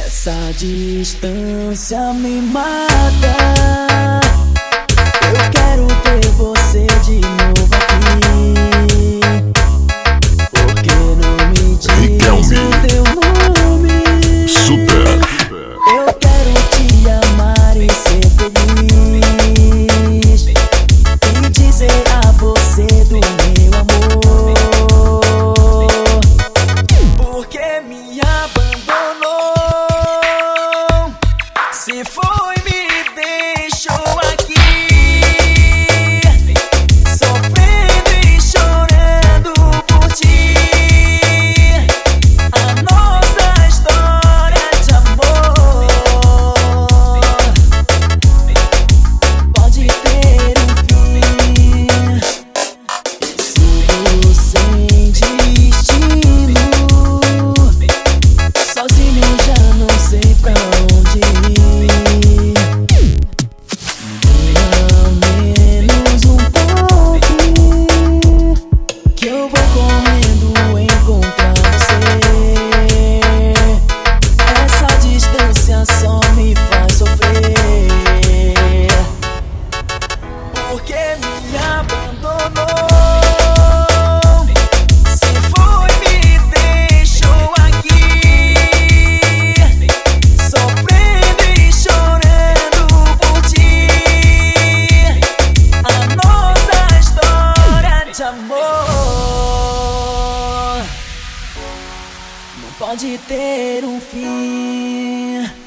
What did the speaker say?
Essa distância me mata. Eu quero ter você de novo aqui. Porque não me diz o teu nome? Super. Eu quero te amar e ser feliz, e dizer a você do meu amor. Porque me abandonou, se foi, me deixou aqui, sofrendo e chorando por ti. A nossa história de amor pode ter um fim. Sigo sem destino, sozinho já não sei pra onde ir. Ao menos um pouco, que eu vou correndo encontrar você. Essa distância só me faz sofrer. Porque me abandonou, se foi, me deixou aqui, sofrendo e chorando por ti. A nossa história de amor não pode ter um fim.